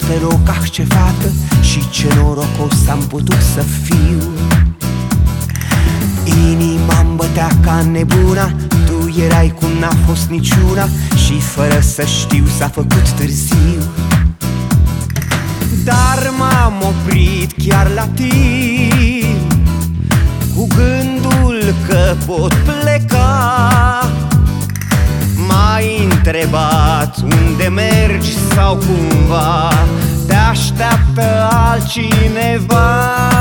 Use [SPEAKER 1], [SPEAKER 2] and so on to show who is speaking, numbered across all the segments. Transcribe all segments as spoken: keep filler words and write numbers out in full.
[SPEAKER 1] pe loc, ah, ce fată și ce norocos am putut să fiu. Inima-mi bătea ca nebuna, tu erai cum n-a fost niciuna și fără să știu s-a făcut târziu. Dar m-am oprit chiar la timp, cu gândul că pot pleca. M-ai întrebat unde mergi sau cumva te așteaptă altcineva.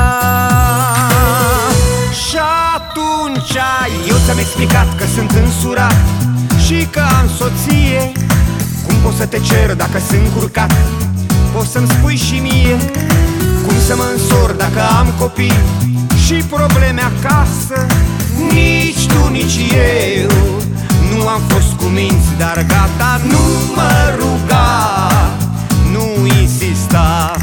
[SPEAKER 1] Și atunci eu ți-am explicat că sunt însurat și că am soție. Cum pot să te cer dacă sunt curcat? Poți să-mi spui și mie cum să mă însor dacă am copii și probleme acasă. Nici tu, nici eu nu am fost cuminți, dar gata, nu mă ruga, nu insista.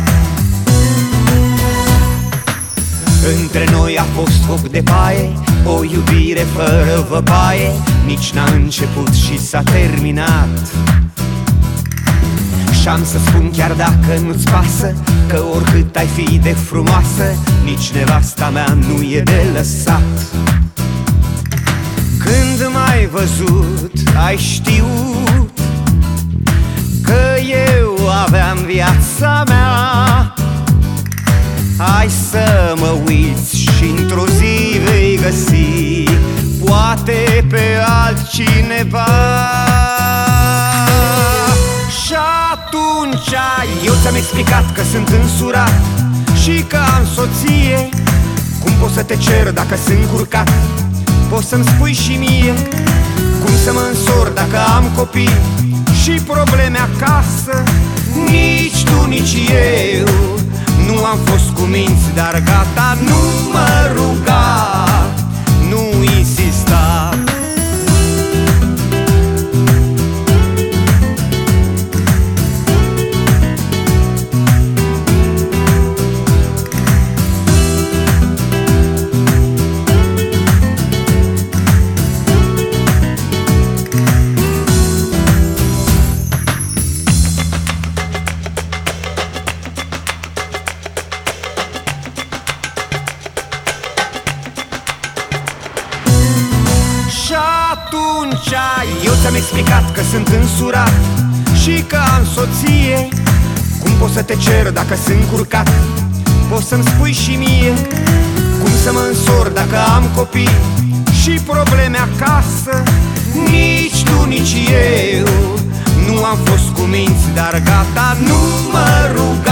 [SPEAKER 1] Între noi a fost foc de paie, o iubire fără văpaie, nici n-a început și s-a terminat. Și-am să spun chiar dacă nu-ți pasă, că oricât ai fi de frumoasă, nici nevasta mea nu e de lăsat. Când m-ai văzut, ai știut că eu aveam viața mea. Hai să mă uiți și într-o zi vei găsi poate pe altcineva. Și atunci eu ți-am explicat că sunt însurat și că am soție. Cum pot să te cer dacă sunt curcat? Poți să-mi spui și mie cum să mă însor dacă am copii și probleme acasă. Nici tu, nici eu nu am fost cuminți, dar gata, nu mă ruga, nu insista. Și atunci eu ți-am explicat că sunt însurat și că am soție. Cum pot să te cer dacă sunt curcat? Poți să-mi spui și mie cum să mă însor dacă am copii și probleme acasă. Nici tu, nici eu nu am fost cuminți, dar gata, nu mă ruga.